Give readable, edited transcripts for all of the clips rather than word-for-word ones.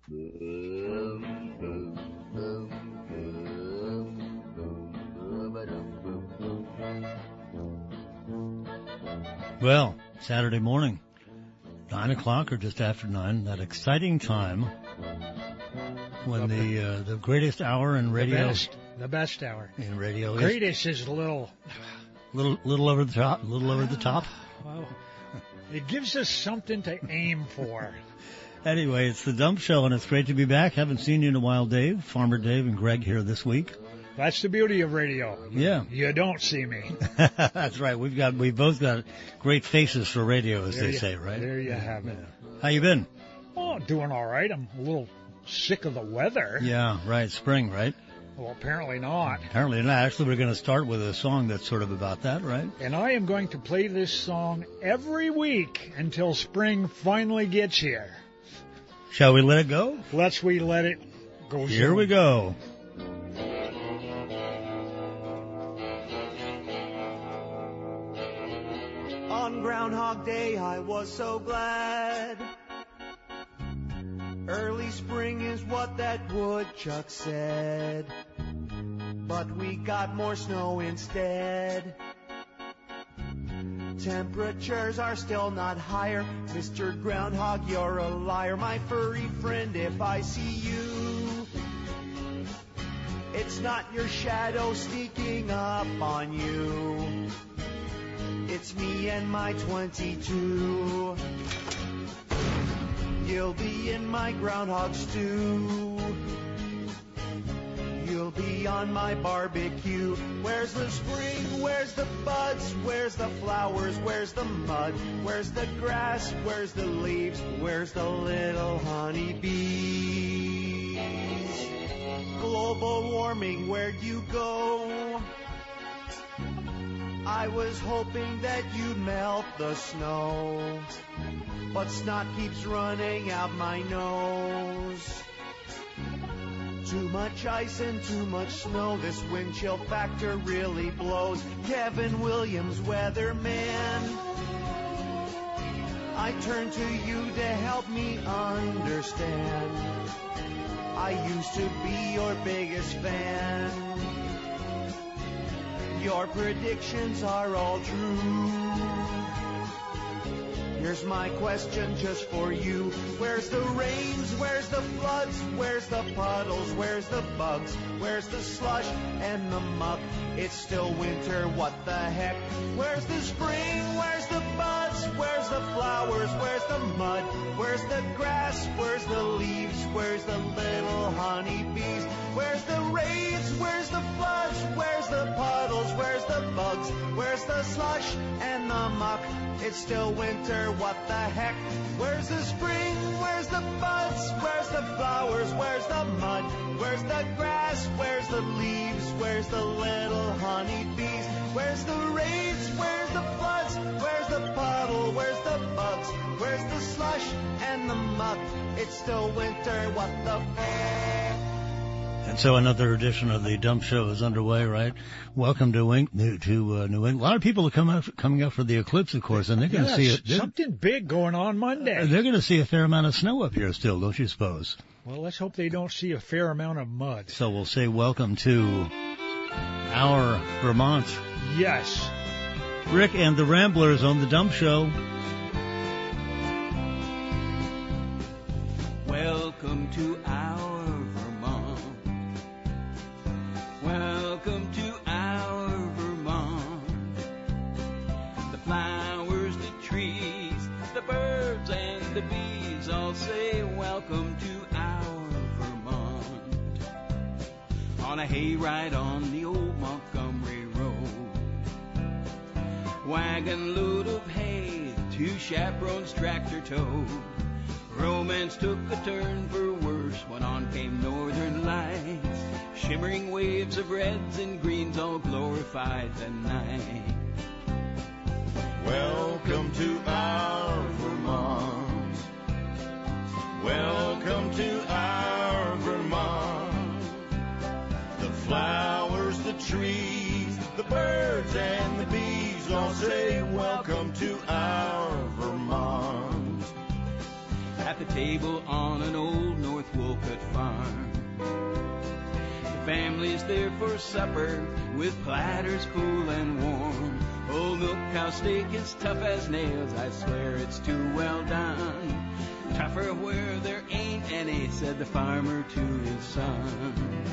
Well, Saturday morning, 9 o'clock or just after 9, that exciting time when the greatest hour in radio. The best hour. In radio. Greatest is a little over the top, Well, it gives us something to aim for. Anyway, it's the Dump Show, and it's great to be back. Haven't seen you in a while, Dave. Farmer Dave and Greg here this week. That's the beauty of radio. Yeah. You don't see me. That's right. We've both got great faces for radio, as they say, right? There you have it. How you been? Oh, doing all right. I'm a little sick of the weather. Yeah, right. Spring, right? Well, apparently not. Apparently not. Actually, we're going to start with a song that's sort of about that, right? And I am going to play this song every week until spring finally gets here. Shall we let it go? We let it go. Here we go. On Groundhog Day, I was so glad. Early spring is what that woodchuck said. But we got more snow instead. Temperatures are still not higher. Mr. Groundhog, you're a liar. My furry friend, if I see you, it's not your shadow sneaking up on you. It's me and my 22. You'll be in my groundhog stew. You'll be on my barbecue. Where's the spring? Where's the buds? Where's the flowers? Where's the mud? Where's the grass? Where's the leaves? Where's the little honeybees? Global warming, where'd you go? I was hoping that you'd melt the snow, but snot keeps running out my nose. Too much ice and too much snow, this wind chill factor really blows. Kevin Williams, weatherman, I turn to you to help me understand. I used to be your biggest fan. Your predictions are all true. Here's my question just for you. Where's the rains? Where's the floods? Where's the puddles? Where's the bugs? Where's the slush and the muck? It's still winter, what the heck? Where's the spring? Where's the buds? Where's the flowers? Where's the mud? Where's the grass? Where's the leaves? Where's the little honeybees? Where's the rains? Where's the floods? Where's the puddles? Where's the bugs? Where's the slush and the muck? It's still winter, what the heck? Where's the spring? Where's the buds? Where's the flowers? Where's the mud? Where's the grass? Where's the leaves? Where's the little honeybees? Where's the rains? Where's the floods? Where's the puddle? Where's the bugs? Where's the slush and the muck? It's still winter, what the heck? And so another edition of the Dump Show is underway, right? Welcome to New England. A lot of people are coming up for the eclipse, of course, and they're going to see it. Something big going on Monday. They're going to see a fair amount of snow up here still, don't you suppose? Well, let's hope they don't see a fair amount of mud. So we'll say welcome to our Vermont. Yes. Rick and the Ramblers on the Dump Show. Welcome to our Vermont. Welcome to our Vermont. The flowers, the trees, the birds and the bees all say welcome to our Vermont. On a hayride on the old Montgomery Road, wagon load of hay, 2 chaperones tractor towed. Romance took a turn for worse when on came northern lights. Shimmering waves of reds and greens all glorified the night. Welcome to our Vermont. Welcome to our Vermont. The flowers, the trees, the birds and the bees all say welcome to our Vermont. At the table on an old North Wolf Families there for supper with platters cool and warm. Old milk cow steak is tough as nails, I swear it's too well done. Tougher where there ain't any, said the farmer to his son.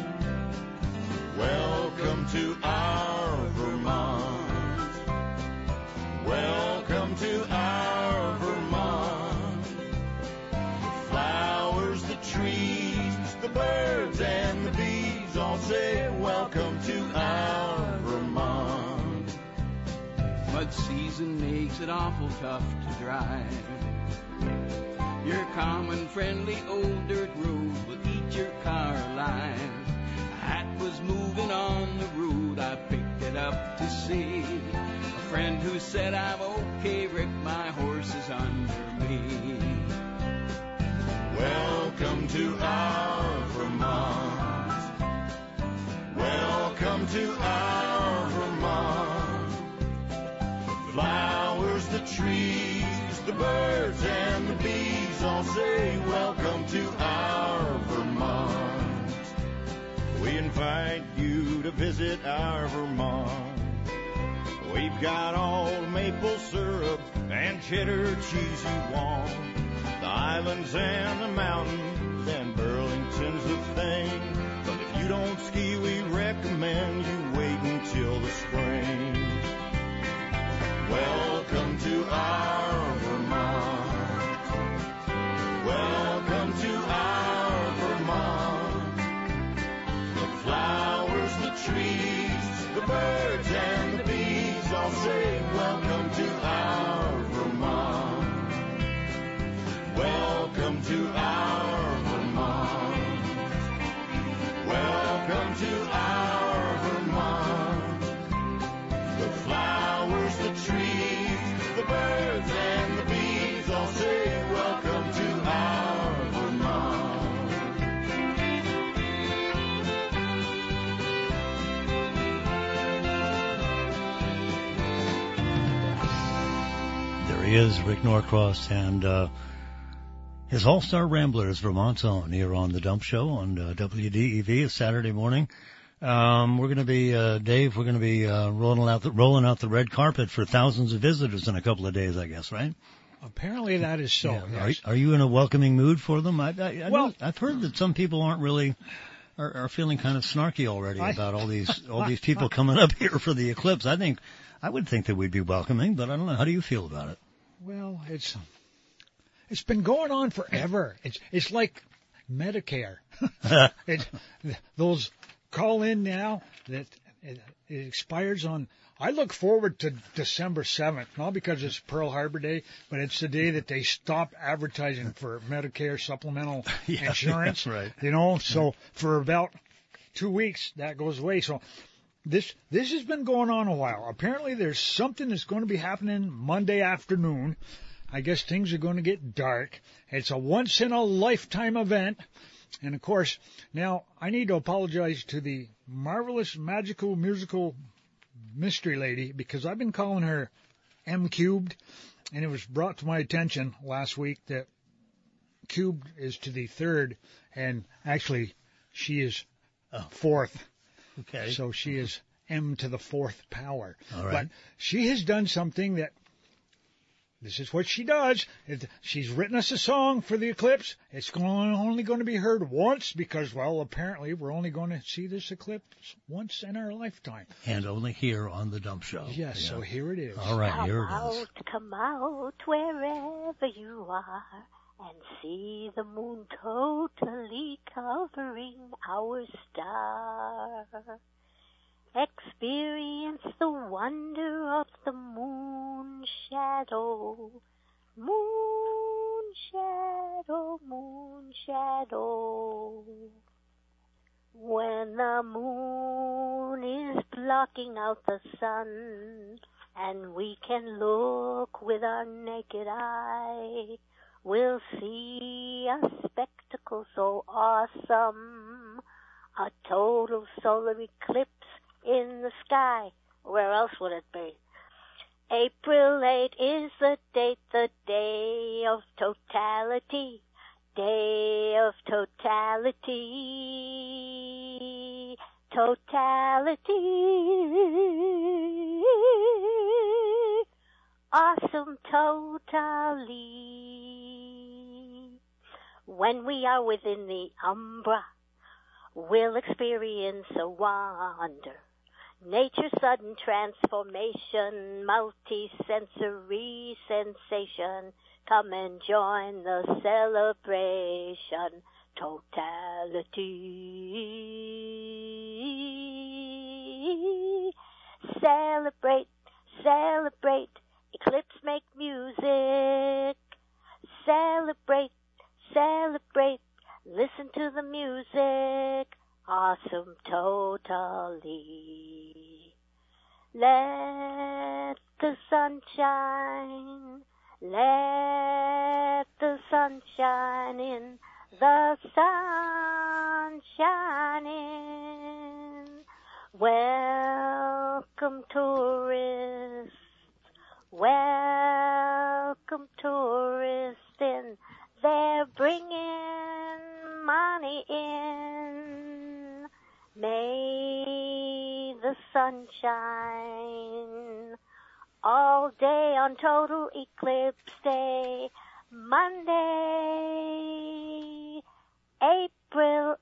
Welcome to our Vermont. Welcome to our Vermont. The flowers, the trees, the birds and the bees all say welcome to our Vermont. Mud season makes it awful tough to drive. Your common friendly old dirt road will eat your car alive. A hat was moving on the road, I picked it up to see. A friend who said I'm okay, Rick, my horse is under me. Welcome to our Vermont. Welcome to our Vermont. The flowers, the trees, the birds and the bees all say welcome to our Vermont. We invite you to visit our Vermont. We've got all the maple syrup and cheddar cheese you want. The islands and the mountains and Burlington's the thing. But if you don't ski, we recommend you wait until the spring. Welcome to our Vermont. Welcome to our Vermont. The flowers, the trees, the birds and the bees all say welcome to our Vermont. Welcome to our Vermont. Welcome to our Vermont. The flowers, the trees, the birds and the bees all say welcome to our Vermont. There he is, Rick Norcross, and his All-Star Ramblers, Vermont's own, here on The Dump Show on WDEV. It's Saturday morning. We're going to be, Dave, we're going to be rolling out the red carpet for thousands of visitors in a couple of days, I guess, right? Apparently that is so. Yeah. Yes. Are you in a welcoming mood for them? I Well- know, I've heard that some people aren't really are feeling kind of snarky already about all these people coming up here for the eclipse. I would think that we'd be welcoming, but I don't know. How do you feel about it? Well, it's been going on forever. It's like Medicare. Those call in now that it expires on. I look forward to December 7th, not because it's Pearl Harbor Day, but it's the day that they stop advertising for Medicare supplemental insurance. Right. You know, so for about 2 weeks that goes away. So this has been going on a while. Apparently there's something that's going to be happening Monday afternoon. I guess things are going to get dark. It's a once-in-a-lifetime event. And, of course, now I need to apologize to the marvelous, magical, musical mystery lady because I've been calling her M Cubed, and it was brought to my attention last week that cubed is to the third, and actually she is fourth. Okay. So she is M to the fourth power. All right. But she has done something that this is what she does. She's written us a song for the eclipse. It's only going to be heard once because, well, apparently we're only going to see this eclipse once in our lifetime. And only here on The Dump Show. Yes, so here it is. All right, here it is. Come out wherever you are and see the moon totally covering our star. Experience the wonder of the moon shadow. Moon shadow, moon shadow. When the moon is blocking out the sun and we can look with our naked eye, we'll see a spectacle so awesome, a total solar eclipse in the sky. Where else would it be? April 8 is the day of totality, day of totality. totality. Awesome totally. When we are within the umbra, we'll experience a wonder. Nature's sudden transformation, multi-sensory sensation. Come and join the celebration. Totality. Celebrate, celebrate. Eclipse make music. Celebrate, celebrate. Listen to the music. Awesome totally. Let the sun shine. Let the sun shine in. The sun shine in. Welcome tourists. Welcome tourists in. They're bringing money in. May the sun shine all day on Total Eclipse Day, Monday, April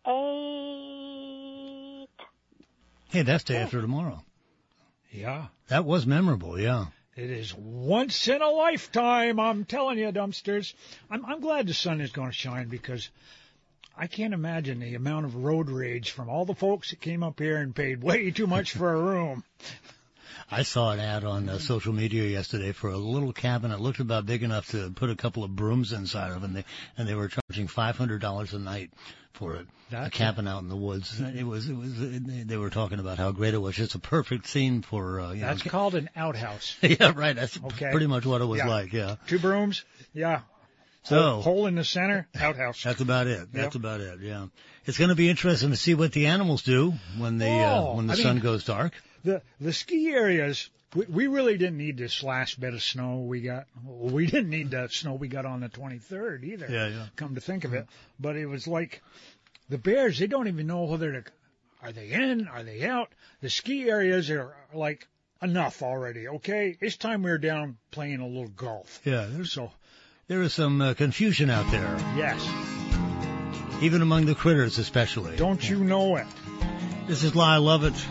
8th. Hey, that's day after tomorrow. Yeah. That was memorable, yeah. It is once in a lifetime, I'm telling you, dumpsters. I'm glad the sun is going to shine because I can't imagine the amount of road rage from all the folks that came up here and paid way too much for a room. I saw an ad on social media yesterday for a little cabin that looked about big enough to put a couple of brooms inside of, and they were charging $500 a night for it. A cabin out in the woods. They were talking about how great it was. Just a perfect scene for, That's called an outhouse. Yeah, right. That's pretty much what it was like, yeah. 2 brooms, yeah. So hole in the center, outhouse. That's about it. That's about it, yeah. It's going to be interesting to see what the animals do when the sun goes dark. The ski areas, we really didn't need this last bit of snow we got. We didn't need that snow we got on the 23rd either. Yeah. Come to think of it. But it was like the bears, they don't even know whether are they in, are they out. The ski areas are like enough already, okay? It's time we were down playing a little golf. Yeah, there is some confusion out there. Yes. Even among the critters especially. Don't you know it? This is I Love It.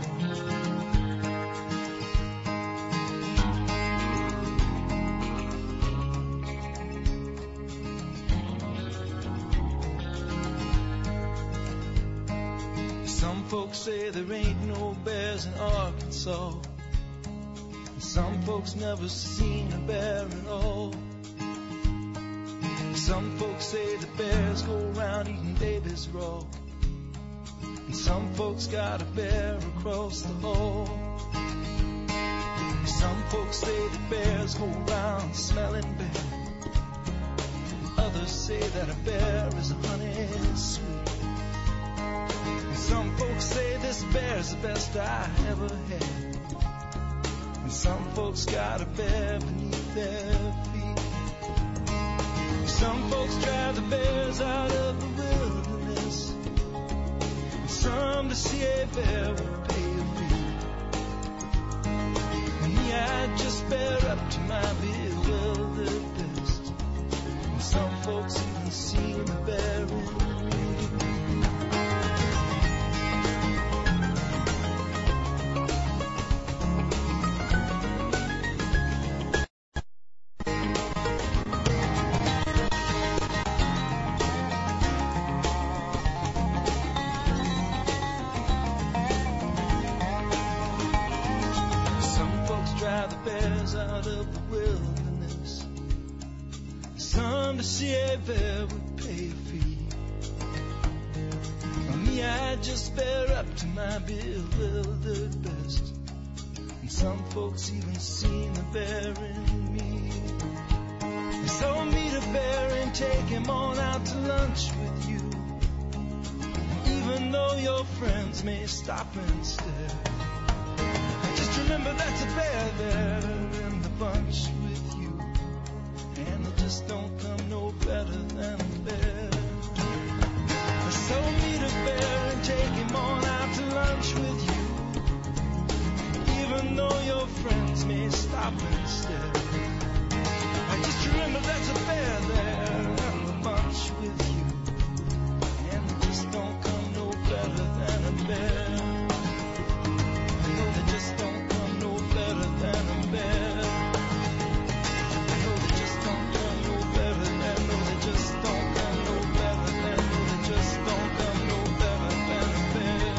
Some folks say there ain't no bears in Arkansas. Some folks never seen a bear at all. Some folks say the bears go around eating babies raw. And some folks got a bear across the hall. Some folks say the bears go around smelling bad. Others say that a bear is honey sweet. Some folks say this bear's the best I ever had. And some folks got a bear beneath their feet. Some folks drive the bears out of the wilderness. And some to see a bear would pay a fee. And me, I just bear up to my bewildered best. And some folks even see the bear in me. See a bear would pay a fee. For me, I just bear up to my bewildered best. And some folks even seen the bear in me. And so meet a bear and take him on out to lunch with you. And even though your friends may stop and stare, just remember that's a bear there in the bunch with you. And they just don't come no better than a bear. So meet a bear and take him on out to lunch with stop instead. I just remember there's a bear there and a bunch with you, and it just don't come no better than a bear. I know they just don't come no better than a bear. I know they just don't come no better than, no, they just don't come no better than, no, they just don't come no better than a bear.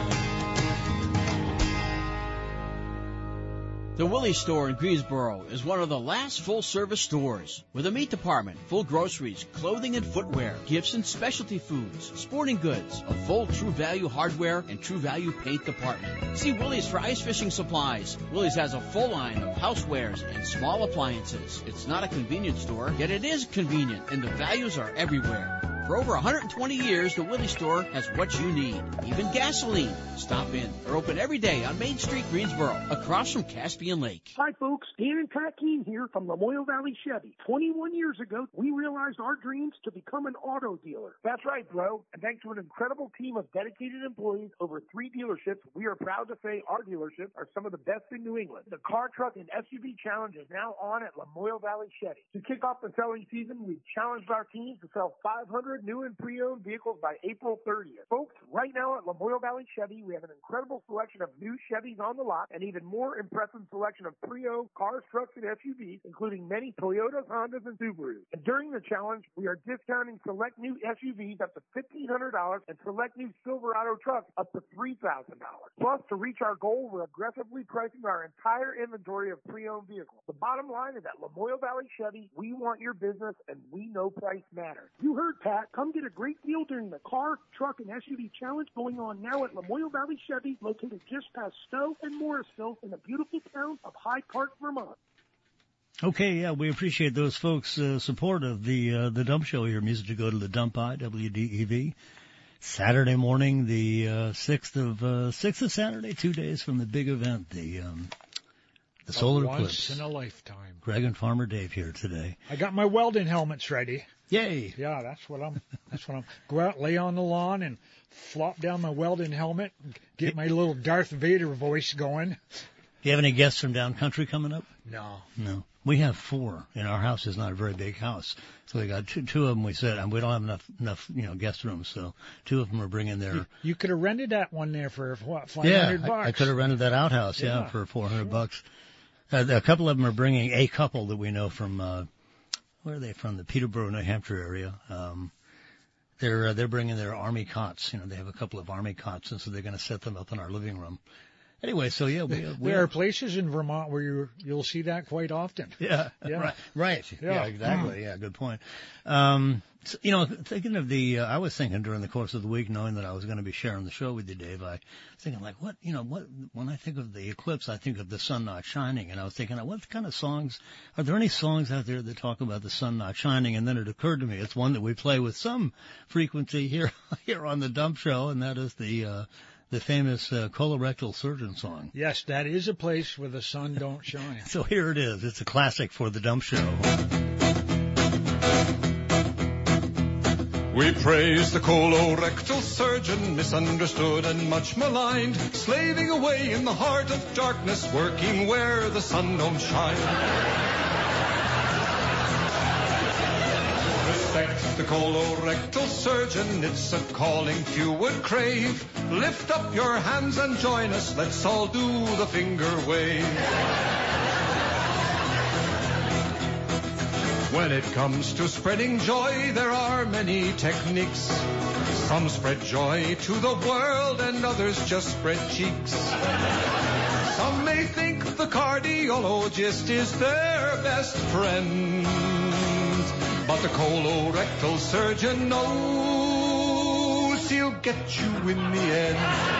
The Willie's store in Greensboro is one of the last full-service stores with a meat department, full groceries, clothing and footwear, gifts and specialty foods, sporting goods, a full True Value hardware and True Value paint department. See Willie's for ice fishing supplies. Willie's has a full line of housewares and small appliances. It's not a convenience store, yet it is convenient, and the values are everywhere. For over 120 years, the Willie's store has what you need, even gasoline. Stop in. They're open every day on Main Street, Greensboro, across from Caspian Lake. Hi, folks. Dan and Pat Keene here from Lamoille Valley Chevy. 21 years ago, we realized our dreams to become an auto dealer. That's right, bro. And thanks to an incredible team of dedicated employees, over 3 dealerships, we are proud to say our dealerships are some of the best in New England. The car, truck, and SUV challenge is now on at Lamoille Valley Chevy. To kick off the selling season, we've challenged our teams to sell 500 new and pre-owned vehicles by April 30th. Folks, right now at Lamoille Valley Chevy, we have an incredible selection of new Chevys on the lot and even more impressive selection of pre-owned cars, trucks, and SUVs, including many Toyotas, Hondas, and Subarus. And during the challenge, we are discounting select new SUVs up to $1,500 and select new Silverado trucks up to $3,000. Plus, to reach our goal, we're aggressively pricing our entire inventory of pre-owned vehicles. The bottom line is at Lamoille Valley Chevy, we want your business, and we know price matters. You heard Pat. Come get a great deal during the car, truck, and SUV challenge going on now at Lamoille Valley Chevy, located just past Stowe and Morrisville in the beautiful town of Hyde Park, Vermont. Okay, yeah, we appreciate those folks' support of the Dump Show here. Music to go to the Dump by WDEV. Saturday morning, the 6th of Saturday, 2 days from the big event, the solar eclipse. Once in a lifetime. Greg and Farmer Dave here today. I got my welding helmets ready. Yay! Yeah, that's what I'm go out, lay on the lawn, and flop down my welding helmet, and get my little Darth Vader voice going. Do you have any guests from down country coming up? No. We have 4, and our house is not a very big house. So we got two of them, we said, and we don't have enough, guest rooms, so 2 of them are bringing their... You could have rented that one there for, what, $500? Yeah, I could have rented that outhouse, for $400. A couple of them are bringing a couple that we know from, where are they from? The Peterborough, New Hampshire area. They're bringing their army cots. They have a couple of army cots, and so they're going to set them up in our living room. Anyway, so yeah, there are places in Vermont where you'll see that quite often. Yeah. Right. Yeah, exactly. Yeah, good point. Thinking of I was thinking during the course of the week, knowing that I was going to be sharing the show with you, Dave, I was thinking like, when I think of the eclipse, I think of the sun not shining, and I was thinking, what kind of songs, are there any songs out there that talk about the sun not shining? And then it occurred to me, it's one that we play with some frequency here on the Dump Show, and that is the famous colorectal surgeon song. Yes, that is a place where the sun don't shine. So here it is. It's a classic for the Dump Show. We praise the colorectal surgeon, misunderstood and much maligned, slaving away in the heart of darkness, working where the sun don't shine. Respect the colorectal surgeon, it's a calling few would crave. Lift up your hands and join us, let's all do the finger wave. When it comes to spreading joy, there are many techniques. Some spread joy to the world and others just spread cheeks. Some may think the cardiologist is their best friend, but the colorectal surgeon knows he'll get you in the end.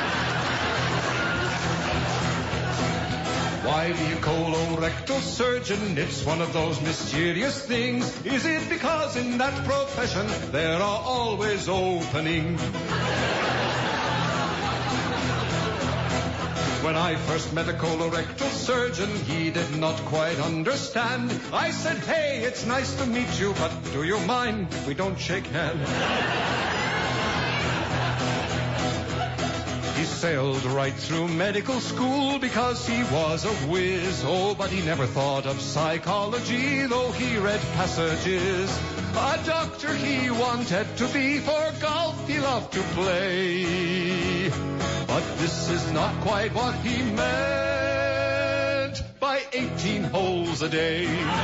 Why be a colorectal surgeon? It's one of those mysterious things. Is it because in that profession there are always openings? When I first met a colorectal surgeon, he did not quite understand. I said, hey, it's nice to meet you, but do you mind we don't shake hands? He sailed right through medical school because he was a whiz. Oh, but he never thought of psychology, though he read passages. A doctor he wanted to be, for golf he loved to play. But this is not quite what he meant by 18 holes a day.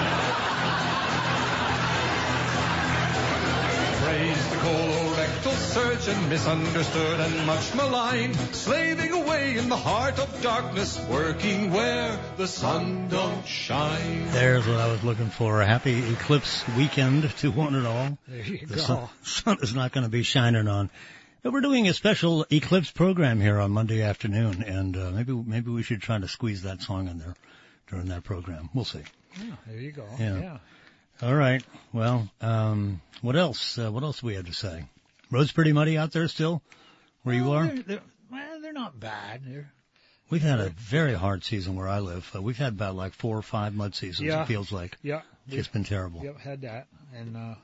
Praise the colorectal surgeon, misunderstood and much maligned, slaving away in the heart of darkness, working where the sun don't shine. There's what I was looking for. A happy eclipse weekend to one and all. There you The go. sun is not going to be shining on. But we're doing a special eclipse program here on Monday afternoon, and maybe we should try to squeeze that song in there during that program. We'll see. Yeah, there you go. Yeah. Yeah. All right. Well, what else? What else do we have to say? Roads pretty muddy out there still, where you are? They're not bad. We've had a very hard season where I live. We've had about like 4 or 5 mud seasons. Yeah. It feels like. Yeah. It's been terrible. Yep, had that. And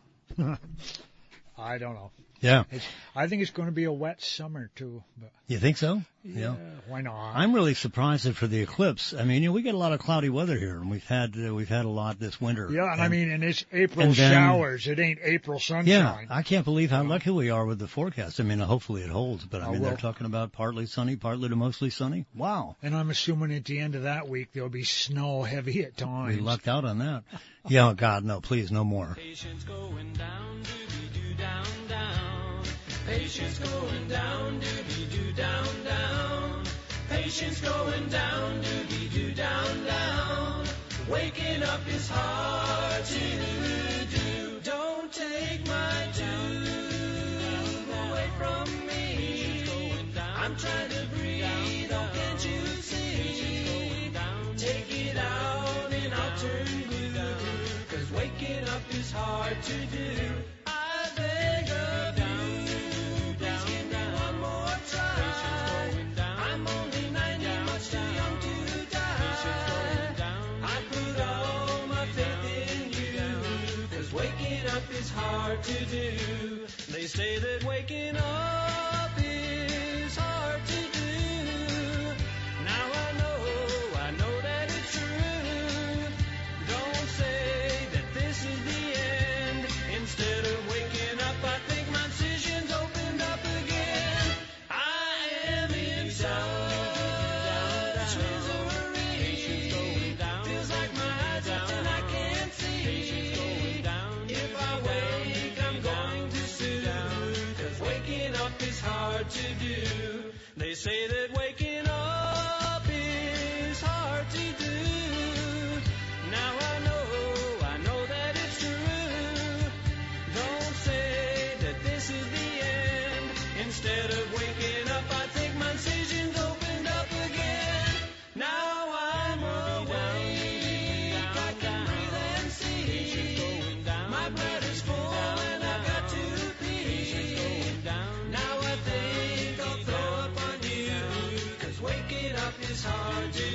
I don't know. Yeah. I think it's going to be a wet summer too. But You think so? yeah. Why not? I'm really surprised that for the eclipse. I mean, we get a lot of cloudy weather here, and we've had a lot this winter. Yeah, and I mean, and it's April and then- showers. It ain't April sunshine. Yeah, I can't believe how lucky we are with the forecast. I mean, hopefully it holds, but I mean, well. they're talking about partly sunny, partly to mostly sunny. Wow. And I'm assuming at the end of that week there'll be snow heavy at times. We lucked out on that. Yeah, God, no, please, no more. Patience going down, doobie-doo, down, down. Patience going down, doobie-doo, down, down. Patience going down, doobie-doo, down, down. Waking up is hard to do. Don't take my tube away from me. I'm trying to breathe, oh, can't you see? Take it out and I'll turn blue. 'Cause waking up is hard to do. I beg of you, please give me one more try. I'm only 90, much too young to die. I put all my faith in you. 'Cause waking up is hard to do. They say that waking up is hard to do. Now I know that it's true. Don't say that this is the end. Instead of waking up, I think my decisions opened up again. I am in such misery. Feels like my eyes are and I can't see. If I wake, I'm going to sue. 'Cause waking up is hard to do. They say that waking up is hard to do. Now I know that it's true. Don't say that this is the end. Instead of waking up, I think my decisions opened up again. Now I'm awake, I can breathe and see. My bladder's full and I've got to pee. Now I think I'll throw up on you. 'Cause waking up is hard to do.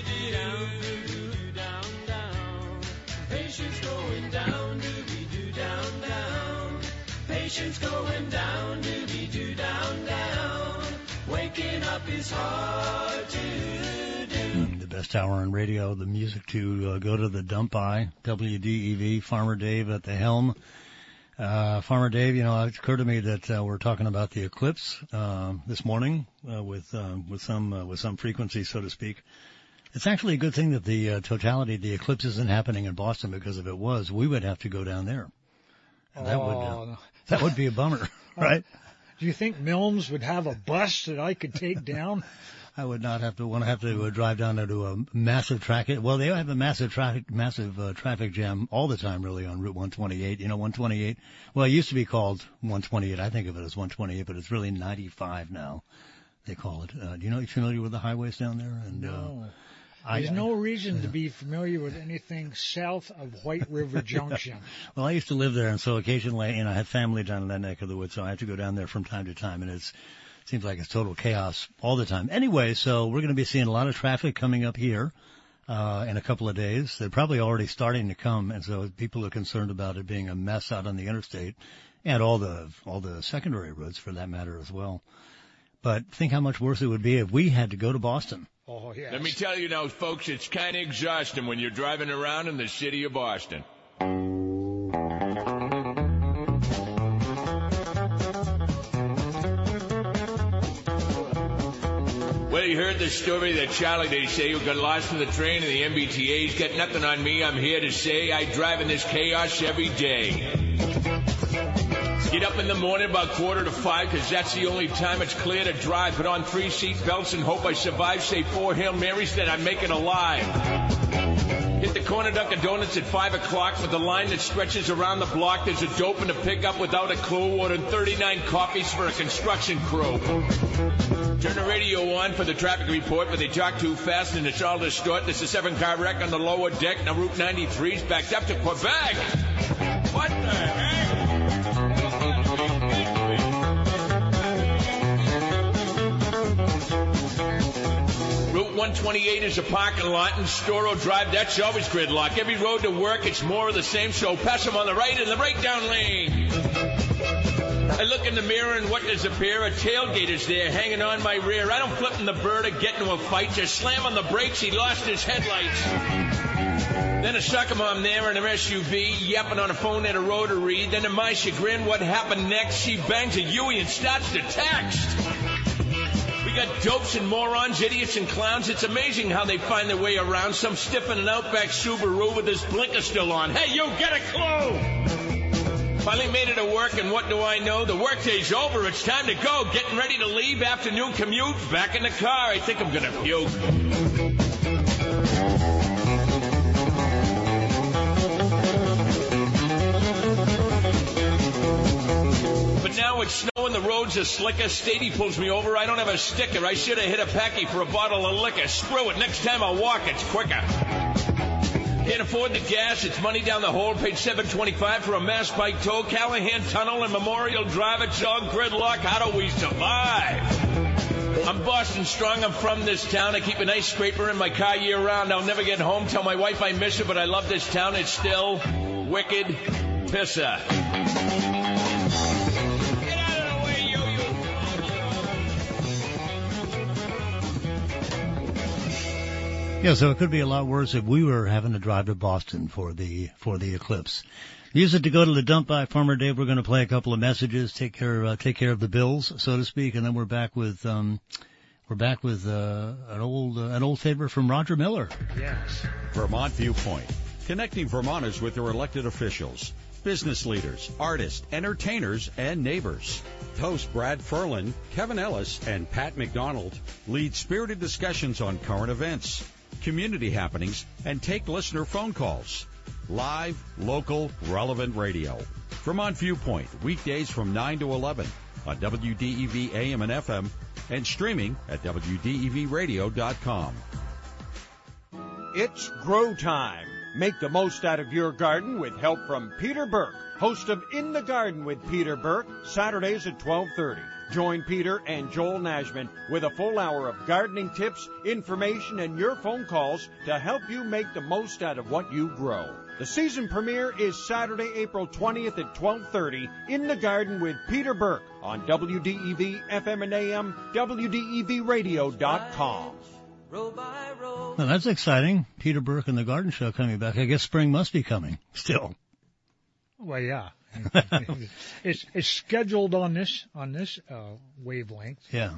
Down, down. Patience going down, doobie-doo, down, down. Patience going down, doobie-doo, down, down. Waking up is hard to do. The best hour on radio, the music to go to the dump by, WDEV, Farmer Dave at the helm. Farmer Dave, it occurred to me that we're talking about the eclipse this morning with some frequency, so to speak. It's actually a good thing that the totality of the eclipse isn't happening in Boston, because if it was, we would have to go down there. And that would be a bummer, right? Do you think Milnes would have a bus that I could take down? I would not have to drive down there to a massive traffic. Well, they have a massive traffic jam all the time, really, on Route 128. 128. Well, it used to be called 128. I think of it as 128, but it's really 95 now. They call it. You familiar with the highways down there? And, no. There's no reason to be familiar with anything south of White River Junction. Well, I used to live there, and so occasionally, I had family down in that neck of the woods, so I have to go down there from time to time, and it seems like it's total chaos all the time. Anyway, so we're going to be seeing a lot of traffic coming up here in a couple of days. They're probably already starting to come, and so people are concerned about it being a mess out on the interstate and all the secondary roads for that matter as well. But think how much worse it would be if we had to go to Boston. Oh, yes. Let me tell you now, folks, it's kind of exhausting when you're driving around in the city of Boston. Well, you heard the story that Charlie, they say, who got lost in the train in the MBTA. He's got nothing on me. I'm here to say I drive in this chaos every day. Get up in the morning about 4:45, because that's the only time it's clear to drive. Put on 3 seat belts and hope I survive. Say 4 Hail Marys that I make it alive. Hit the corner Dunkin' Donuts at 5 o'clock with the line that stretches around the block. There's a dope in the pickup without a clue. Ordered 39 coffees for a construction crew. Turn the radio on for the traffic report, but they talk too fast and it's all distorted. There's a 7-car wreck on the lower deck. Now Route 93's backed up to Quebec. What the heck? Route 128 is a parking lot, and Storrow Drive, that's always gridlock. Every road to work, it's more of the same, so pass them on the right in the breakdown lane. I look in the mirror, and what does appear? A tailgater's there, hanging on my rear. I don't flip in the bird or get into a fight, just slam on the brakes, he lost his headlights. Then a sucker mom there in her SUV, yapping on a phone at a rotary. Then to my chagrin, what happened next? She bangs a Yui and starts to text. We got dopes and morons, idiots and clowns. It's amazing how they find their way around. Some stiff in an Outback Subaru with his blinker still on. Hey, you get a clue! Finally made it to work, and what do I know? The workday's over. It's time to go. Getting ready to leave. Afternoon commute. Back in the car. I think I'm going to puke. But now it's snowing, the roads are slicker. Stady pulls me over. I don't have a sticker. I should have hit a packy for a bottle of liquor. Screw it. Next time I'll walk. It's quicker. Can't afford the gas. It's money down the hole. Paid $7.25 for a Mass Pike tow. Callahan Tunnel and Memorial Drive. It's all gridlock. How do we survive? I'm Boston strong. I'm from this town. I keep an ice scraper in my car year round. I'll never get home. Tell my wife I miss her, but I love this town. It's still wicked pisser. Yeah, so it could be a lot worse if we were having to drive to Boston for the eclipse. Music to go to the dump by Farmer Dave. We're going to play a couple of messages, take care of the bills, so to speak, and then we're back with an old favorite from Roger Miller. Yes. Vermont Viewpoint, connecting Vermonters with their elected officials, business leaders, artists, entertainers, and neighbors. Hosts Brad Ferlin, Kevin Ellis, and Pat McDonald lead spirited discussions on current events, community happenings, and take listener phone calls. Live, local, relevant radio. Vermont Viewpoint, weekdays from 9 to 11 on WDEV AM and FM and streaming at WDEVradio.com. It's grow time. Make the most out of your garden with help from Peter Burke, host of In the Garden with Peter Burke, Saturdays at 12:30. Join Peter and Joel Nashman with a full hour of gardening tips, information, and your phone calls to help you make the most out of what you grow. The season premiere is Saturday, April 20th at 12:30, In the Garden with Peter Burke on WDEV FM and AM, WDEVradio.com. Well, that's exciting. Peter Burke and the Garden Show coming back. I guess spring must be coming still. Well, yeah. It's scheduled on this wavelength. Yeah.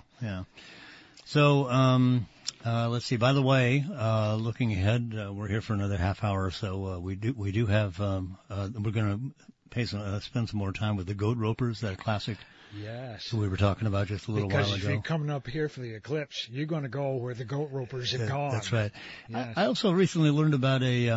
So, let's see. By the way, looking ahead, we're here for another half hour or so. We do have, we're going to spend some more time with the Goat Ropers, that classic. Yes. We were talking about just a little while ago. Because if you're coming up here for the eclipse, you're going to go where the Goat Ropers have gone. That's right. Yes. I also recently learned about the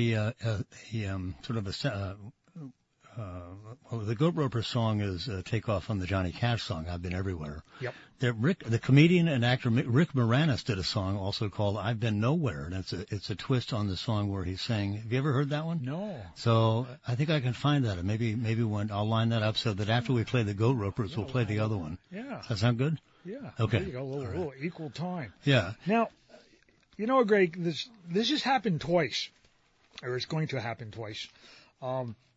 Goat Roper song is takeoff on the Johnny Cash song, I've Been Everywhere. Yep. The comedian and actor Rick Moranis did a song also called I've Been Nowhere, and it's a twist on the song where he's saying, have you ever heard that one? No. So I think I can find that, and maybe when I'll line that up so that after we play the Goat Ropers, we'll play the other one. Yeah. Does that sound good? Yeah. Okay. There you go, a little equal time. Yeah. Now, you know, Greg, this has happened twice, or it's going to happen twice.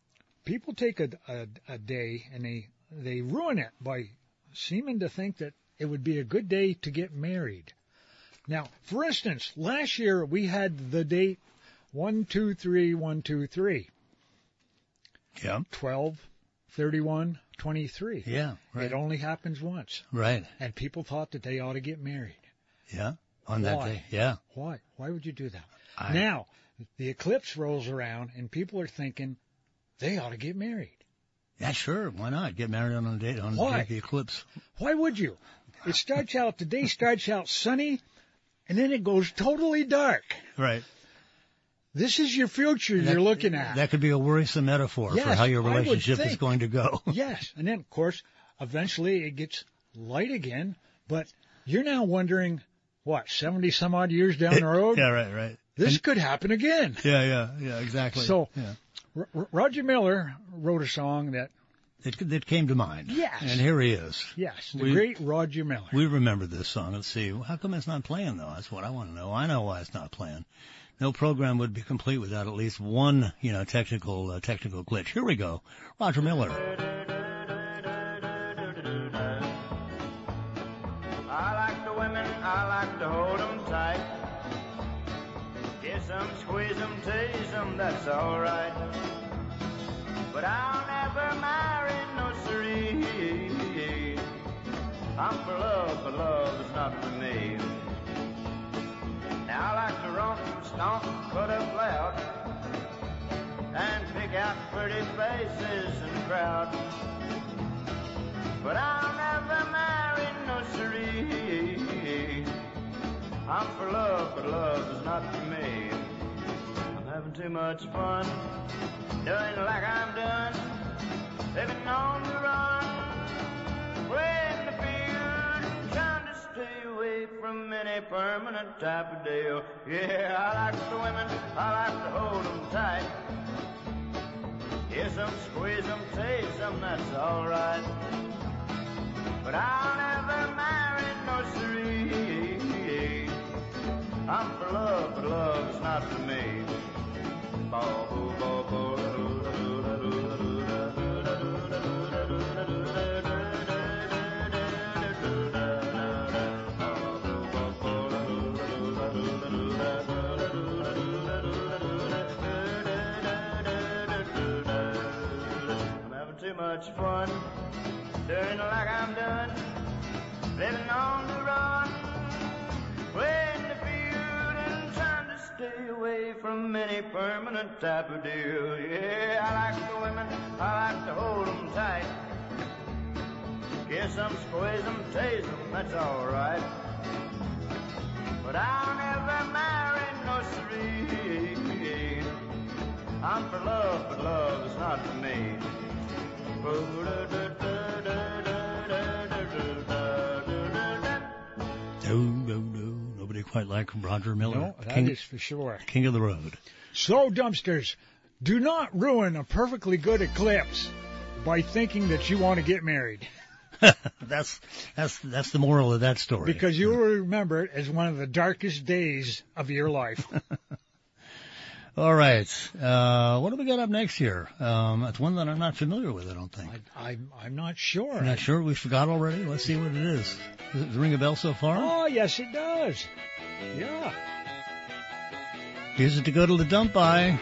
People take a day and they ruin it by seeming to think that it would be a good day to get married. Now, for instance, last year we had the date 123. Yeah. 12/31/23. Yeah, right. It only happens once. Right. And people thought that they ought to get married. Yeah. On that Why? day. Yeah. Why? Why would you do that? Now, the eclipse rolls around and people are thinking they ought to get married. Yeah, sure. Why not? Get married on a date on the day of the eclipse. Why would you? It starts out, the day starts out sunny, and then it goes totally dark. Right. This is your future you're looking at. That could be a worrisome metaphor for how your relationship is going to go. Yes. And then, of course, eventually it gets light again, but you're now wondering, 70 some odd years down the road? Yeah, right. This could happen again. Yeah, exactly. So, Roger Miller wrote a song that came to mind. Yes. And here he is. Yes, the great Roger Miller. We remember this song. Let's see. How come it's not playing, though? That's what I want to know. I know why it's not playing. No program would be complete without at least one, technical glitch. Here we go. Roger Miller. I like the women, I like to hold them tight. Kiss them, squeeze them, tease them, that's alright. But I'll never marry no siree. I'm for love, but love is not for me. Now I like to romp, stomp, put up loud, and pick out pretty faces in the crowd. But I'll never marry no siree. I'm for love, but love is not for me. I'm having too much fun, doing like I'm done, living on the run, playing the field, trying to stay away from any permanent type of deal. Yeah, I like the women, I like to hold them tight. Kiss them, squeeze them, taste them, that's alright. But I'll never marry no siree. I'm for love, but love is not for me. I'm having too much fun, doing like I'm done, living on the run, playing the field and trying to stay away from any permanent type of deal. Yeah, I like the women, I like to hold them tight. Kiss them, squeeze them, tase them, that's alright. But I'll never marry no siree. I'm for love, but love is not for me. No. Nobody quite like Roger Miller. No, that is for sure. King of the road. So, dumpsters, do not ruin a perfectly good eclipse by thinking that you want to get married. That's the moral of that story. Because you will remember it as one of the darkest days of your life. All right. What do we got up next here? It's one that I'm not familiar with, I don't think. I'm not sure. You're not sure? We forgot already? Let's see what it is. Does it ring a bell so far? Oh, yes, it does. Yeah. Here's it to go to the dump by.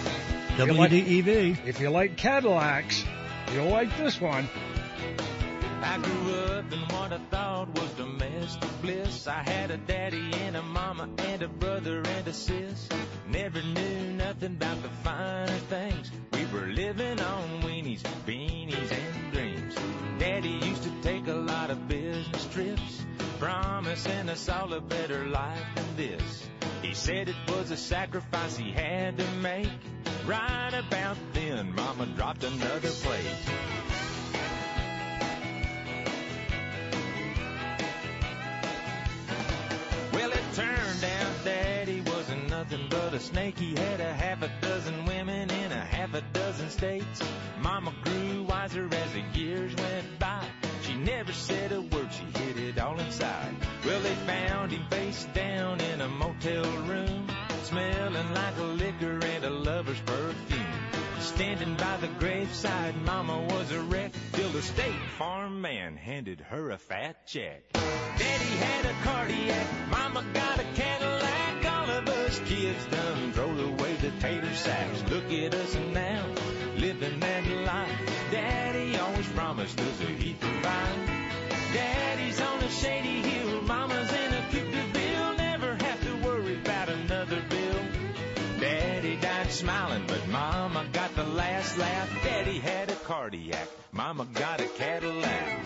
WDEV. If you like Cadillacs, you'll like this one. I grew up in what I thought was domestic bliss. I had a daddy and a mama and a brother and a sis. Never knew nothing about the finer things. We were living on weenies, beanies, and dreams. Daddy used to take a lot of business trips, promising us all a better life than this. He said it was a sacrifice he had to make. Right about then, Mama dropped another plate. Well, it turned out Daddy wasn't nothing but a snake. He had a half a dozen women in a half a dozen states. Mama grew wiser as the years went by. She never said a word, she hid it all inside. Well, they found him face down in a motel room, smelling like a liquor and a lover's perfume. Standing by the graveside, Mama was a wreck, till the State Farm man handed her a fat check. Daddy had a cardiac, Mama got a Cadillac. All of us kids done throwed away the tater sacks. Look at us now, living that life. Daddy always promised us a heap of fun. Daddy's on a shady hill, Mama's in a Coopville. Never have to worry about another bill. Daddy died smiling, but Mama got the last laugh. Daddy had a cardiac, Mama got a Cadillac.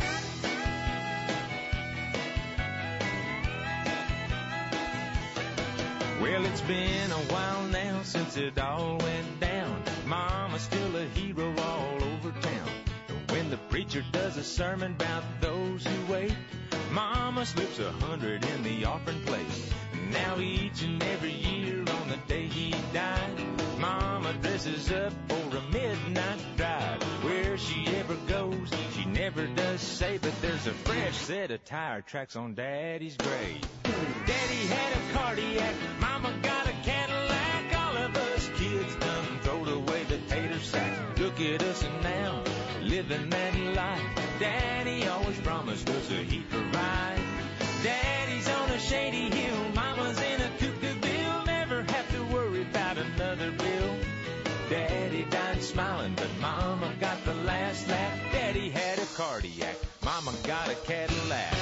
Well, it's been a while now since it all went down. Mama's still a hero all over town. And when the preacher does a sermon about those who wait, Mama slips 100 in the offering plate. Now each and every year on the day he died, Mama dresses up for a midnight drive. Where she ever goes, she never does say, but there's a fresh set of tire tracks on Daddy's grave. Daddy had a cardiac, Mama got a Cadillac. All of us kids done throwed away the tater sack. Look at us now, living that life. Daddy always promised us a heap of ride. Daddy's on a shady hill, Mama's in a Coopville. Never have to worry about another bill. Daddy died smiling, but Mama got the last laugh. Daddy had a cardiac, Mama got a Cadillac.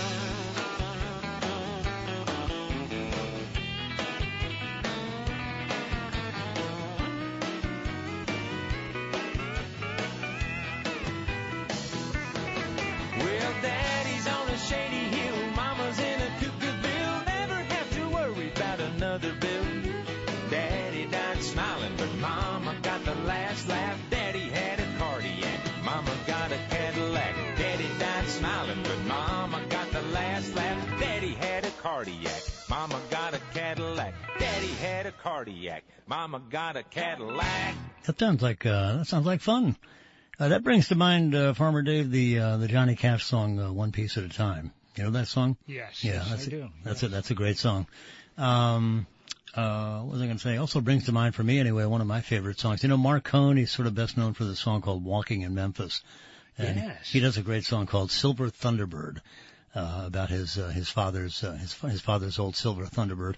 Well, Daddy's on a shady hill, Mama's in a Coopville. Never have to worry about another bill. Daddy died smiling, but Mama got the last laugh. Daddy had a cardiac, Mama got a Cadillac. Daddy died smiling, but Mama got the last laugh. Daddy had a cardiac, Mama got a Cadillac. Daddy had a cardiac, Mama got a Cadillac. That sounds like fun. That brings to mind, Farmer Dave, the Johnny Cash song, One Piece at a Time. You know that song? Yes, yeah, yes, I do. That's a great song. What was I going to say? Also brings to mind for me anyway, one of my favorite songs. You know, Mark Cohn, he's sort of best known for the song called Walking in Memphis. And yes. He does a great song called Silver Thunderbird, about his father's old Silver Thunderbird.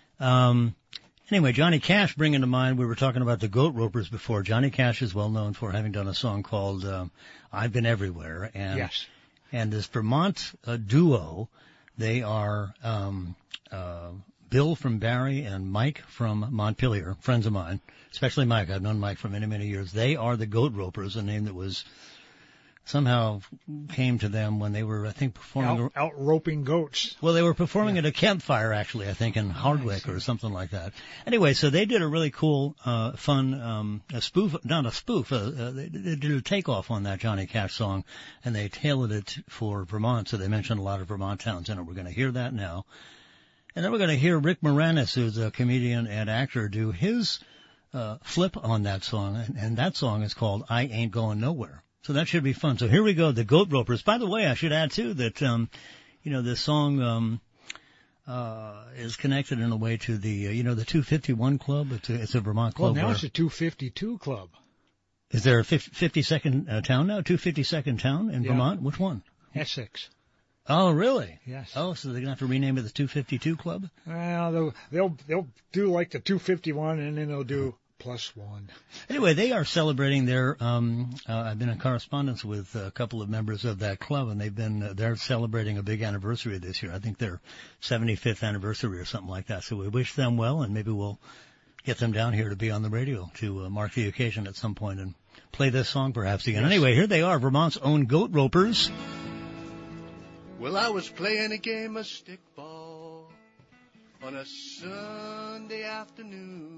Anyway, Johnny Cash bringing to mind, we were talking about the Goat Ropers before. Johnny Cash is well known for having done a song called, I've Been Everywhere. And, yes. And this Vermont, duo, they are, Bill from Barrie and Mike from Montpelier, friends of mine, especially Mike. I've known Mike for many, many years. They are the Goat Ropers, a name that was somehow came to them when they were, I think, performing out roping goats. Well, they were performing at a campfire, actually, I think, in Hardwick or something like that. Anyway, so they did a really cool, fun, they did a takeoff on that Johnny Cash song, and they tailored it for Vermont. So they mentioned a lot of Vermont towns in it. We're going to hear that now. And then we're going to hear Rick Moranis, who's a comedian and actor, do his flip on that song. And that song is called I Ain't Going Nowhere. So that should be fun. So here we go, the Goat Ropers. By the way, I should add, too, that, this song is connected in a way to the 251 Club. It's a Vermont club. Well, now it's a 252 Club. Is there a 52nd town now? 252nd town in Vermont? Which one? Essex. Oh, really? Yes. Oh, so they're going to have to rename it the 252 Club? Well, they'll do like the 251, and then they'll do +1. Anyway, they are celebrating their, I've been in correspondence with a couple of members of that club, and they're celebrating a big anniversary this year. I think their 75th anniversary or something like that. So we wish them well, and maybe we'll get them down here to be on the radio to mark the occasion at some point and play this song perhaps again. Yes. Anyway, here they are, Vermont's own Goat Ropers. Well, I was playing a game of stickball on a Sunday afternoon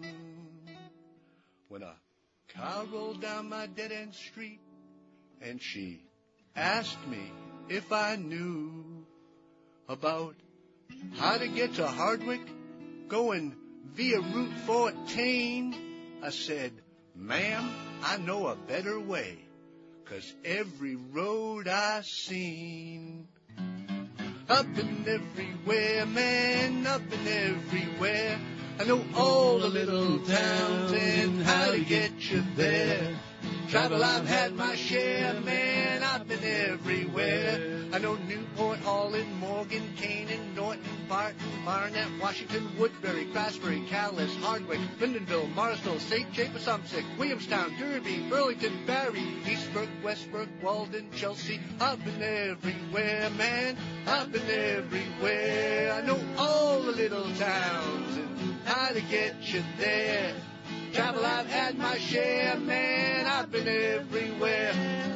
when a car rolled down my dead-end street, and she asked me if I knew about how to get to Hardwick going via Route 14. I said, ma'am, I know a better way, 'cause every road I seen. I've been everywhere, man, I've been everywhere. I know all the little towns and how to get you there. Travel, I've had my share, man, I've been everywhere. I know Newport, Holland, Morgan, Canaan, Norton, Barton, Barnett, Washington, Woodbury, Craftsbury, Calais, Hardwick, Lindenville, Marsville, St. James-Upsick, Williamstown, Derby, Burlington, Barry, Eastbrook, Westbrook, Walden, Chelsea. I've been everywhere, man, I've been everywhere. I know all the little towns and how to get you there. Travel, I've had my share, man, I've been everywhere.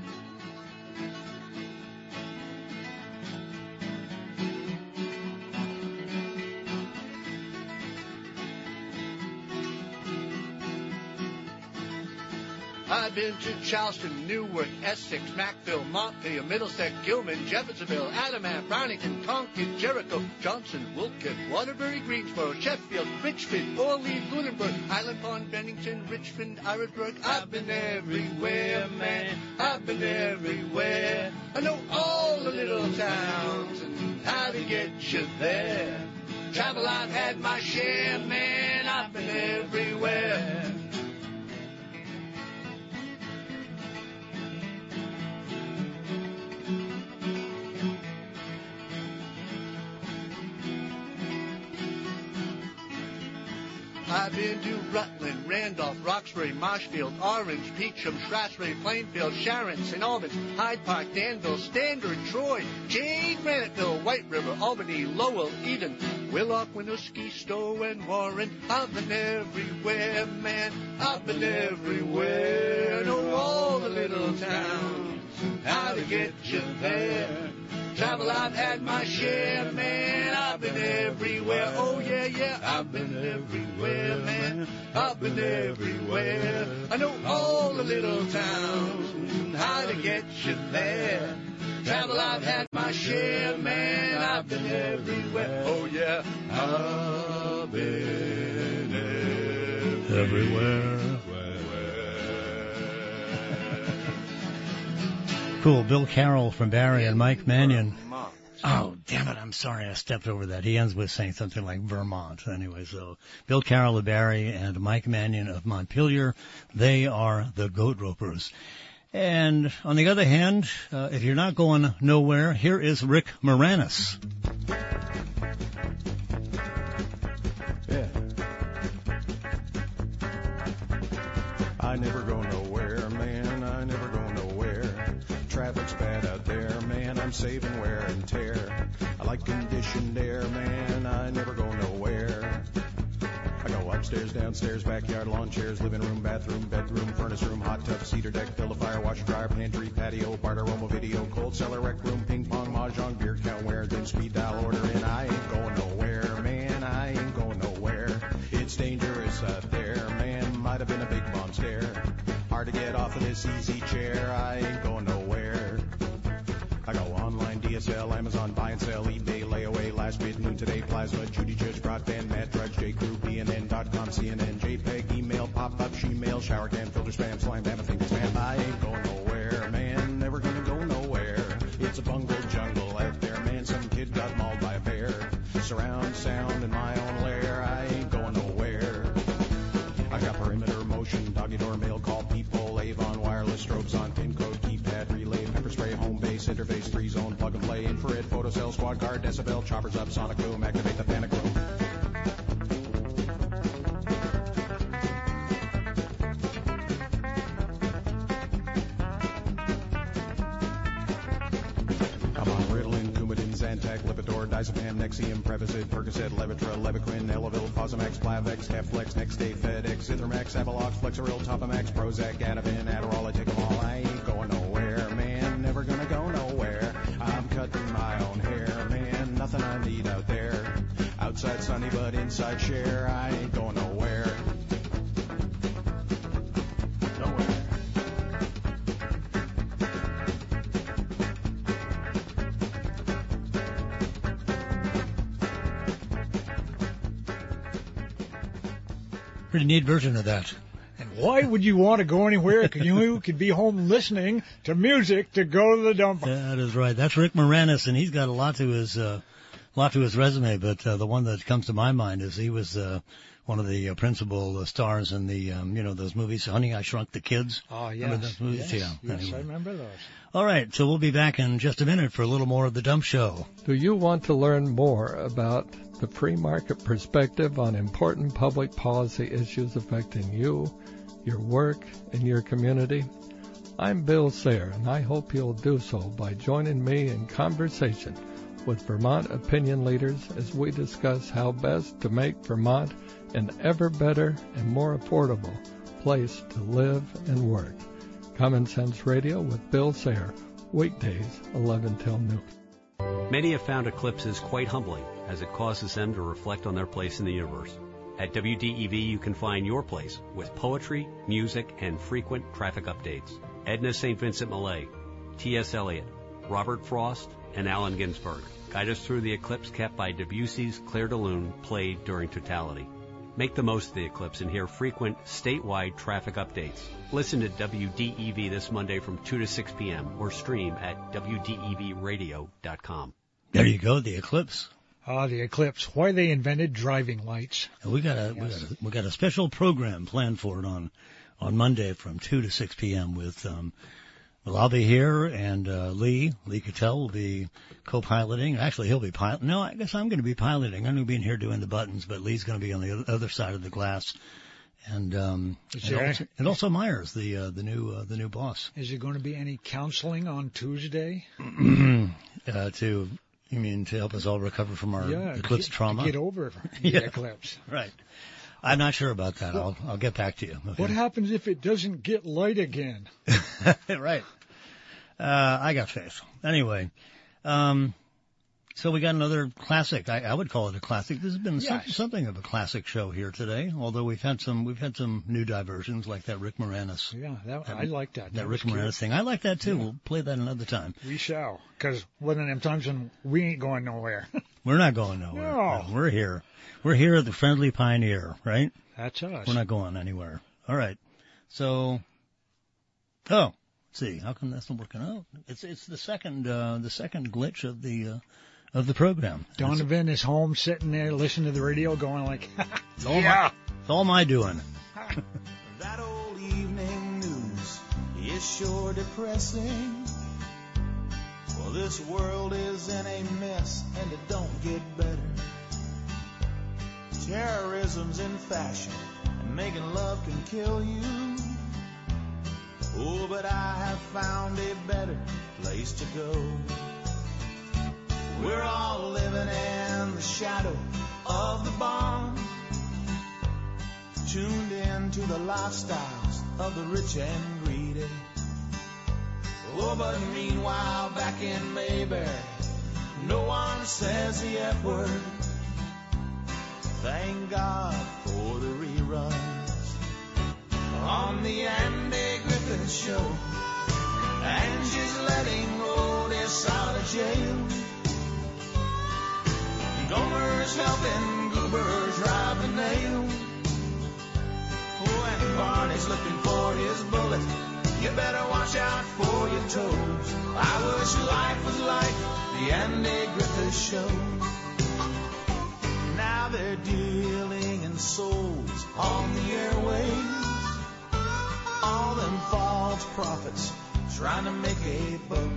I've been to Charleston, Newark, Essex, Mackville, Montpelier, Middlesex, Gilman, Jeffersonville, Adamant, Brownington, Concord, Jericho, Johnson, Wilkett, Waterbury, Greensboro, Sheffield, Richmond, Orleans, Lunenburg, Highland Pond, Bennington, Richmond, Irisburg. I've been everywhere, man, I've been everywhere. I know all the little towns and how to get you there. Travel, I've had my share, man, I've been everywhere. I've been to Rutland, Randolph, Roxbury, Marshfield, Orange, Peacham, Strasbury, Plainfield, Sharon, St. Albans, Hyde Park, Danville, Standard, Troy, Jade, Graniteville, White River, Albany, Lowell, Eden, Willock, Winooski, Stowe, and Warren. I've been everywhere, man, I've been everywhere. I know all the little towns, how to get you there. Travel, I've had my share, man, I've been everywhere. Oh, yeah, yeah, I've been everywhere, man, I've been everywhere. I know all the little towns, how to get you there. Travel, I've had my share, man, I've been everywhere. Oh, yeah, I've been everywhere. Cool. Bill Carroll from Barry and Mike Mannion. Oh, damn it. I'm sorry. I stepped over that. He ends with saying something like Vermont. Anyway, so Bill Carroll of Barry and Mike Mannion of Montpelier. They are the Goat Ropers. And on the other hand, if you're not going nowhere, here is Rick Moranis. Yeah. I never go nowhere, man. I never go nowhere. Traffic's bad out there, man, I'm saving wear and tear. I like conditioned air, man, I never go nowhere. I go upstairs, downstairs, backyard, lawn chairs, living room, bathroom, bedroom, furnace room, hot tub, cedar deck, build a fire, washer, dryer, pantry, patio, bar, aroma, video, cold cellar, rec room, ping pong, mahjong, beer count, where, then speed dial, order in. I ain't going nowhere, man, I ain't going nowhere. It's dangerous out there, man, might have been a big bomb scare. Hard to get off of this easy chair, I ain't going nowhere. I go online, DSL, Amazon, buy and sell, eBay, layaway, last bid, noon today, plasma, Judy Church, broadband, Matt Drudge, JCrew, BNN.com, CNN, JPEG, email, pop-up, shemale, shower cam, filter, spam, slime, damn, finger spam. I ain't going nowhere, man, never gonna go nowhere. It's a bungle jungle out there, man, some kid got mauled by a bear. Surround sound in my own lair, I ain't going nowhere. I got perimeter motion, doggy door, mail call, people, Avon, wireless, strobes on, pin code, keypad, relay, pepper spray, home base, interface, 3-zone, plug and play, infrared, photocell, squad car, decibel, choppers up, sonic boom, activate the panic room. I'm on Ritalin, Coumadin, Zantac, Lipitor, Diazepam, Nexium, Prevacid, Percocet, Levitra, Levaquin, Elavil, Fosamax, Plavix, Heflex, Next Day, FedEx, Zithromax, Avalox, Flexeril, Topamax, Prozac, Ativan, Adderall, I take them all. I ain't going nowhere, man, never gonna go nowhere. I'm cutting my own hair, man, nothing I need out there. Outside sunny, but inside share, I ain't going nowhere. Nowhere. Pretty neat version of that. And why would you want to go anywhere? You could be home listening to music to go to the dump. That is right. That's Rick Moranis, and he's got a lot to his lot to his resume, but the one that comes to my mind is he was one of the principal stars in the, those movies, Honey, I Shrunk the Kids. Oh, yes. Remember those movies? Yes, Anyway. I remember those. All right, so we'll be back in just a minute for a little more of The Dump Show. Do you want to learn more about the free market perspective on important public policy issues affecting you, your work, and your community? I'm Bill Sayre, and I hope you'll do so by joining me in conversation with Vermont opinion leaders as we discuss how best to make Vermont an ever better and more affordable place to live and work. Common Sense Radio with Bill Sayre, weekdays 11 till noon. Many have found eclipses quite humbling, as it causes them to reflect on their place in the universe. At WDEV, you can find your place with poetry, music, and frequent traffic updates. Edna St. Vincent Millay, T.S. Eliot, Robert Frost, and Allen Ginsberg guide us through the eclipse kept by Debussy's Clair de Lune, played during totality. Make the most of the eclipse and hear frequent statewide traffic updates. Listen to WDEV this Monday from 2 to 6 p.m. or stream at WDEVradio.com. There you go, the eclipse. The eclipse. Why they invented driving lights. And we got a special program planned for it on Monday from 2 to 6 p.m. with well, I'll be here, and Lee Cattell will be co-piloting. Actually, he'll be piloting. No, I guess I'm going to be piloting. I'm going to be in here doing the buttons, but Lee's going to be on the other side of the glass. And also Myers, the new boss. Is there going to be any counseling on Tuesday? To help us all recover from our eclipse trauma? Get over the eclipse. Right. I'm not sure about that. I'll get back to you. Okay. What happens if it doesn't get light again? Right. I got faith. Anyway, so we got another classic. I would call it a classic. This has been something of a classic show here today. Although we've had some new diversions like that Rick Moranis. Yeah, I like that. That Rick Moranis thing. I like that too. Yeah. We'll play that another time. We shall, because one of them times when we ain't going nowhere. We're not going nowhere. No, we're here. We're here at the Friendly Pioneer, right? That's us. We're not going anywhere. All right. So, let's see, how come that's not working out? It's the second glitch of the program. Donovan is home sitting there listening to the radio going like, it's all my doing. That old evening news is sure depressing. Well, this world is in a mess and it don't get better. Terrorism's in fashion and making love can kill you. Oh, but I have found a better place to go. We're all living in the shadow of the bomb, tuned in to the lifestyles of the rich and greedy. Oh, but meanwhile back in Mayberry, no one says the F word. Thank God for the reruns on the Andy Griffith Show. And she's letting Otis out of jail. Gomer's helping Goober drive the nail. Oh, and Barney's looking for his bullet. You better watch out for your toes. I wish life was like the Andy Griffith Show. Now they're dealing in souls on the airwaves. All them false prophets trying to make a buck.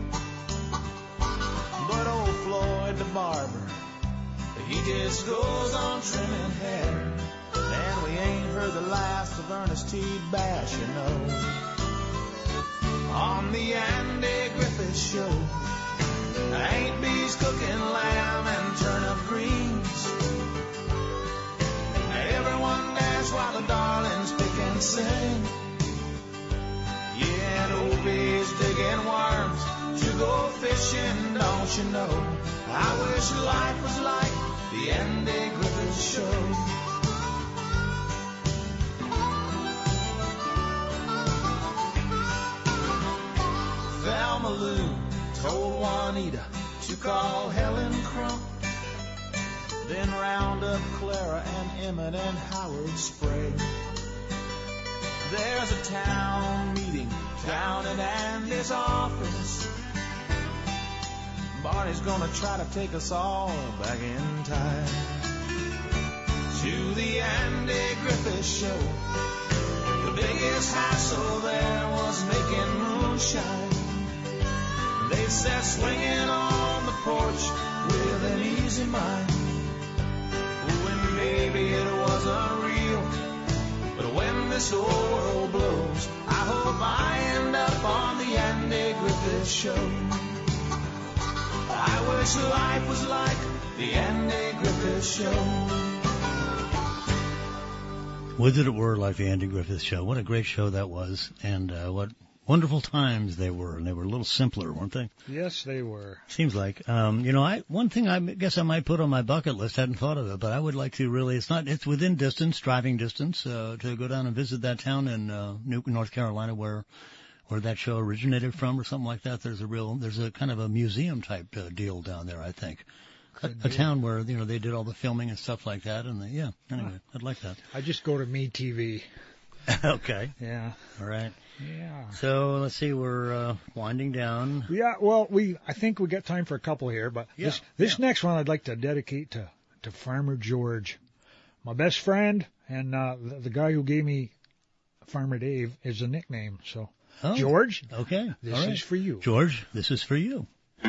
But old Floyd the barber, he just goes on trimming hair. And we ain't heard the last of Ernest T. Bash, you know. On the Andy Griffith Show, ain't bees cooking lamb and turnip greens. Everyone dance while the darlings pick and sing. Yeah, and old bees digging worms to go fishing, don't you know? I wish life was like the Andy Griffith Show. Thelma Lou told Juanita to call Helen Crump, then round up Clara and Emmett and Howard Sprague. There's a town meeting down in Andy's office. Barney's gonna try to take us all back in time to the Andy Griffith Show. The biggest hassle there was making moonshine. They sat swinging on the porch with an easy mind. When maybe it wasn't real, but when this whole world blows, I hope I end up on the Andy Griffith Show. I wish life was like the Andy Griffith Show. Would that it were like the Andy Griffith Show. What a great show that was, and what wonderful times they were. And they were a little simpler, weren't they? Yes, they were. Seems like. One thing I guess I might put on my bucket list, hadn't thought of it, but I would like to really, it's within distance, driving distance, to go down and visit that town in Newton, North Carolina, where that show originated from or something like that. There's a kind of a museum type deal down there, I think. A town where, they did all the filming and stuff like that. And anyway, I'd like that. I just go to MeTV. Okay. Yeah. All right. Yeah. So let's see, we're winding down. Yeah, well, I think we got time for a couple here, but this next one I'd like to dedicate to Farmer George. My best friend and the guy who gave me Farmer Dave is a nickname. So, George, okay, this is for you. George, this is for you.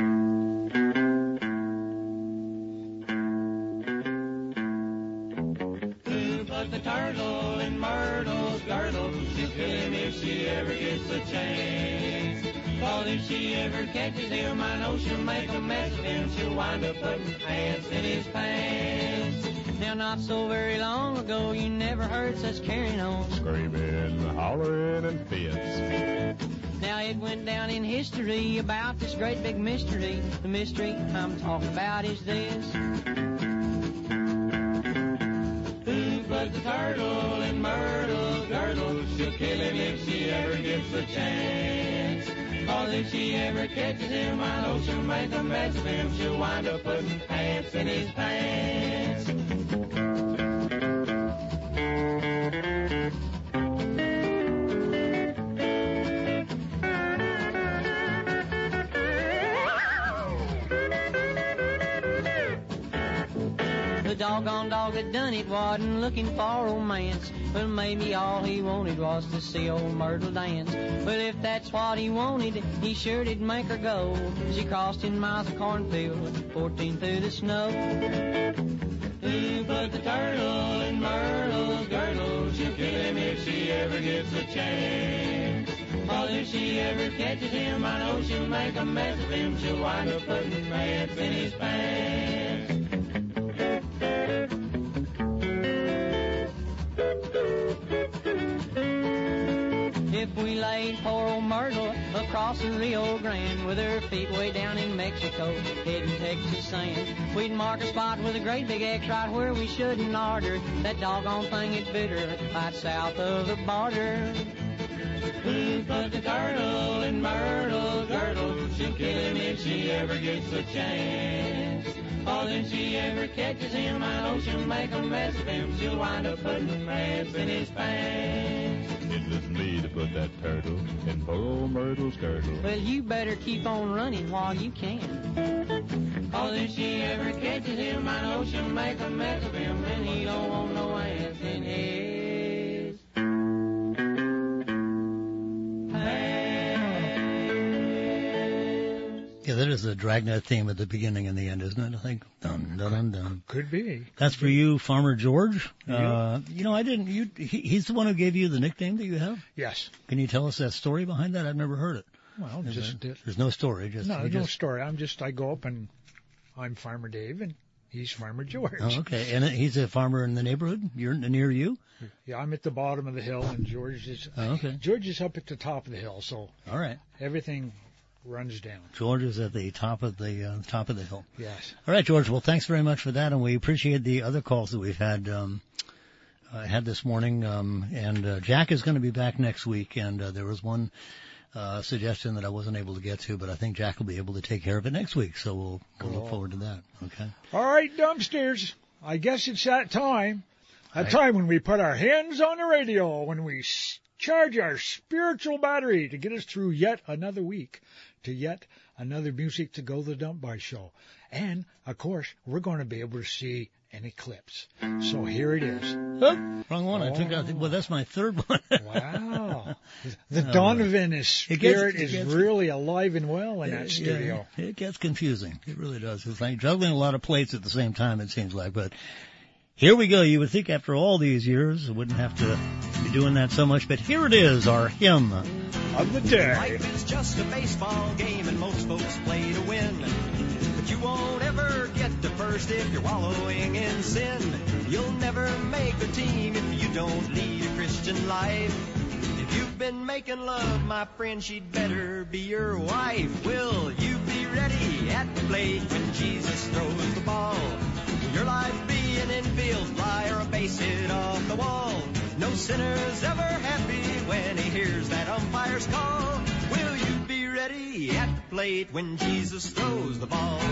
But the turtle in Myrtle's girdle, she'll kill him if she ever gets a chance. 'Cause if she ever catches him, I know she'll make a mess of him. She'll wind up putting ants in his pants. Now, not so very long ago, you never heard such carrying on. Screaming, hollering, and fits. Now, it went down in history about this great big mystery. The mystery I'm talking about is this. But the turtle in Myrtle's girdle, she'll kill him if she ever gets a chance. 'Cause if she ever catches him, I know she'll make a mess of him. She'll wind up putting ants in his pants. The doggone dog that done it wasn't looking for romance, but maybe all he wanted was to see old Myrtle dance. Well, if that's what he wanted, he sure did make her go. She crossed 10 miles of cornfield, 14 through the snow. But the turtle in Myrtle's girdle, she'll kill him if she ever gets a chance. 'Cause if she ever catches him, I know she'll make a mess of him. She'll wind up putting ants in his pants. If we laid poor old Myrtle across the Rio Grande with her feet way down in Mexico, heading Texas sand, we'd mark a spot with a great big X right where we shouldn't order. That doggone thing is bitter, right south of the border. But the turtle in Myrtle's girdle, she'll kill him if she ever gets a chance. 'Cause if she ever catches him, I know she'll make a mess of him. She'll wind up putting ants in his pants. It was me to put that turtle in poor old Myrtle's girdle. Well, you better keep on running while you can. 'Cause if she ever catches him, I know she'll make a mess of him. And he don't want no ants in his Yeah, that is the Dragnet theme at the beginning and the end, isn't it? I think. Dun, dun, dun, dun. Could be. That's for you, Farmer George. Yeah. I didn't. He's the one who gave you the nickname that you have. Yes. Can you tell us that story behind that? I've never heard it. Well, There's no story. There's no story. I go up and I'm Farmer Dave and he's Farmer George. Oh, okay. And he's a farmer in the neighborhood. You're near you. Yeah, I'm at the bottom of the hill and George is. Oh, okay. George is up at the top of the hill, so. All right. Everything runs down. George is at the top of the hill. Yes. All right, George. Well, thanks very much for that, and we appreciate the other calls that we've had this morning. And Jack is going to be back next week, and there was one suggestion that I wasn't able to get to, but I think Jack will be able to take care of it next week. So we'll look forward to that. Okay. All right, dumpsters. I guess it's that time. Time when we put our hands on the radio, when we charge our spiritual battery to get us through yet another week, to yet another Music to Go the Dump By show. And, of course, we're going to be able to see an eclipse. So here it is. Oh, wrong one. I took out. Well, that's my third one. Wow. The Donovan spirit is really alive and well in that studio. Yeah, it gets confusing. It really does. It's like juggling a lot of plates at the same time, it seems like. But here we go. You would think after all these years, I wouldn't have to be doing that so much. But here it is, our hymn of the day. Life is just a baseball game, and most folks play to win. But you won't ever get to first if you're wallowing in sin. You'll never make the team if you don't lead a Christian life. If you've been making love, my friend, she'd better be your wife. Will you be ready at the plate when Jesus throws the ball? Will your life be an infield fly or a base hit off the wall? No sinner's ever happy when he hears that umpire's call. Will you be ready at the plate when Jesus throws the ball?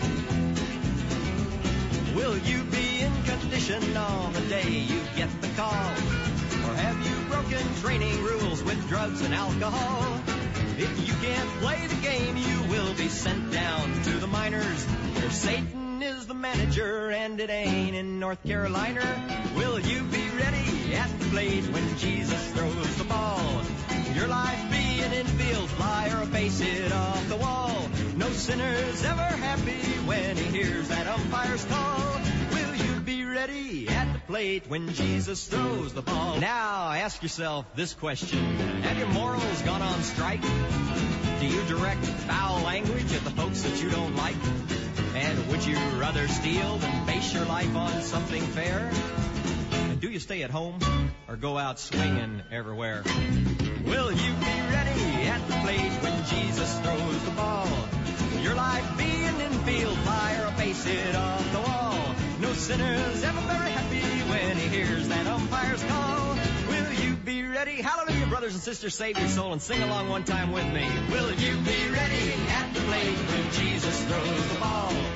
Will you be in condition on the day you get the call? Or have you broken training rules with drugs and alcohol? If you can't play the game, you will be sent down to the minors, where Satan is the manager and it ain't in North Carolina. Will you be ready at the plate when Jesus throws the ball? Will your life be an infield fly or a base hit off the wall? No sinner's ever happy when he hears that umpire's call. Will you be ready at the plate when Jesus throws the ball? Now ask yourself this question. Have your morals gone on strike? Do you direct foul language at the folks that you don't like? And would you rather steal than base your life on something fair? And do you stay at home or go out swinging everywhere? Will you be ready at the plate when Jesus throws the ball? Will your life be an infield fly or a base hit off the wall? No sinner's ever very happy when he hears that umpire's call. Will you be ready? Hallelujah, brothers and sisters, save your soul and sing along one time with me. Will you be ready at the plate when Jesus throws the ball?